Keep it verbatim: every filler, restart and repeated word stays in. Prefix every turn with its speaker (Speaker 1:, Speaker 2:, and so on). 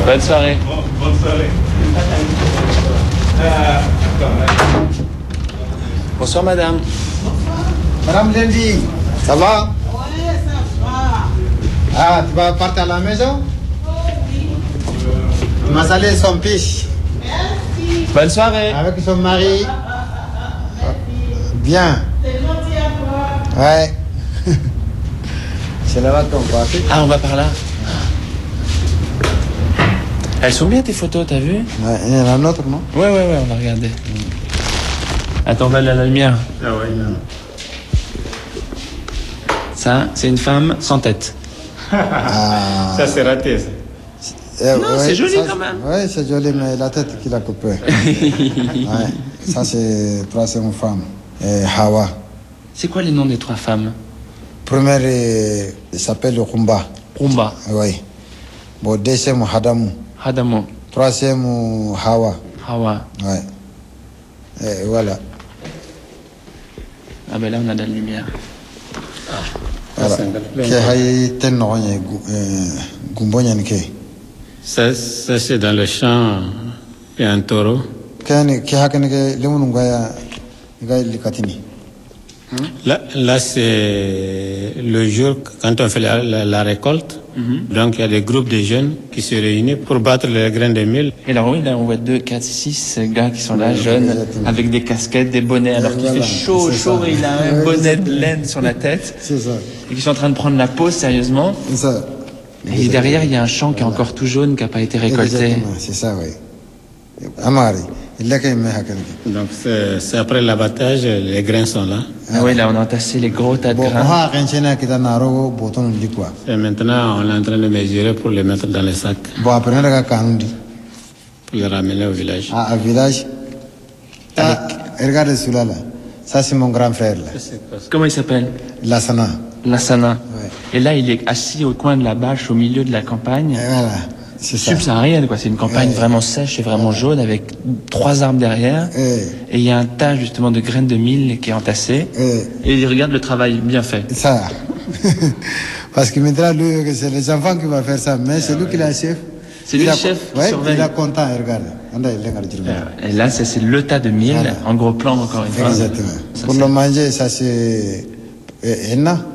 Speaker 1: Bonne soirée.
Speaker 2: Bon, bonne soirée.
Speaker 1: Bonsoir madame.
Speaker 3: Madame Lendi, ça va?
Speaker 4: Oui, ça va.
Speaker 3: Ah, tu vas partir à la maison?
Speaker 4: Oui.
Speaker 3: Tu m'as salé son fils.
Speaker 4: Merci.
Speaker 1: Bonne soirée.
Speaker 3: Avec son mari. Bien.
Speaker 4: C'est gentil à toi.
Speaker 3: Ouais. C'est là-bas qu'on va.
Speaker 1: Ah, on va par là. Elles sont bien tes photos, t'as vu?
Speaker 3: Ouais, il y en a un autre, non?
Speaker 1: Ouais, ouais, ouais, on va regarder. Attends, on va aller à la lumière.
Speaker 2: Ah ouais, non.
Speaker 1: Ça, c'est une femme sans tête.
Speaker 3: Ah.
Speaker 2: Ça, c'est raté, ça.
Speaker 3: Eh,
Speaker 1: Non, c'est joli quand même.
Speaker 3: Oui, c'est joli, mais la tête qu'il a coupée. Ouais. Ça, c'est troisième femme. Et Hawa.
Speaker 1: C'est quoi les noms des trois femmes?
Speaker 3: Première, euh, il s'appelle Rumba.
Speaker 1: Rumba,
Speaker 3: Oui. Bon, deuxième, Hadamu.
Speaker 1: Hadamo,
Speaker 3: Troisième, Hawa.
Speaker 1: Hawa.
Speaker 3: Ouais. Et voilà.
Speaker 1: Ah ben là, on a de la lumière.
Speaker 3: Voilà. Ke hay ten no ye gumbo nyan ke.
Speaker 2: Ça, ça c'est dans le champ, il y a un taureau.
Speaker 3: Kani ke hakane ke lemun ngaya ngaya likatini.
Speaker 2: Là, là c'est le jour quand on fait la, la, la récolte. Mm-hmm. Donc il y a des groupes de jeunes qui se réunissent pour battre les grains de mil.
Speaker 1: Et là, oui, là, on voit deux, quatre, six gars qui sont là, jeunes, avec des casquettes, des bonnets, alors qu'il
Speaker 3: voilà,
Speaker 1: fait chaud, chaud,
Speaker 3: ça.
Speaker 1: et il a un
Speaker 3: Ouais,
Speaker 1: bonnet
Speaker 3: c'est
Speaker 1: de
Speaker 3: ça.
Speaker 1: laine sur la tête,
Speaker 3: C'est ça.
Speaker 1: et qui sont en train de prendre la pause sérieusement.
Speaker 3: C'est ça.
Speaker 1: Et derrière, il y a un champ qui est encore tout jaune, qui n'a pas été récolté.
Speaker 3: Exactement, c'est ça, oui. Amari, il a quand même hakane ke.
Speaker 2: Donc c'est c'est après l'abattage, les grains sont là.
Speaker 1: Ah oui, là, on a entassé les gros tas de
Speaker 3: Bon,
Speaker 1: grains.
Speaker 3: ha kanchena kita naro boton di quoi.
Speaker 2: Et maintenant on est en train de mesurer pour les mettre dans les sacs,
Speaker 3: Bon, après on a kanundi.
Speaker 2: pour les ramener au village.
Speaker 3: À, à village. Ah, regarde celui-là là. Ça c'est mon grand frère là.
Speaker 1: Comment il s'appelle?
Speaker 3: Lassana.
Speaker 1: Lassana.
Speaker 3: Ouais.
Speaker 1: Et là, il est assis au coin de la bâche, au milieu de la campagne.
Speaker 3: Et voilà. C'est ça.
Speaker 1: Subsaharienne, quoi. C'est une campagne
Speaker 3: Ouais.
Speaker 1: vraiment sèche et vraiment jaune, avec trois arbres derrière.
Speaker 3: Eh,
Speaker 1: Et il y a un tas, justement, de graines de mil qui est entassé.
Speaker 3: eh,
Speaker 1: Et il regarde le travail bien fait.
Speaker 3: ça. Parce que maintenant, lui, c'est les enfants qui vont faire ça, mais c'est lui qui est le chef.
Speaker 1: C'est lui
Speaker 3: Il
Speaker 1: le
Speaker 3: a-
Speaker 1: chef qui
Speaker 3: ouais,
Speaker 1: surveille.
Speaker 3: il est content, regarde. Anda, il regarde, tu regardes.
Speaker 1: Et là, ça, c'est le tas de mil,
Speaker 3: Voilà.
Speaker 1: en gros plan, encore une fois.
Speaker 3: Exactement.
Speaker 1: Ça,
Speaker 3: Pour
Speaker 1: c'est-
Speaker 3: le manger, ça c'est eh, henna.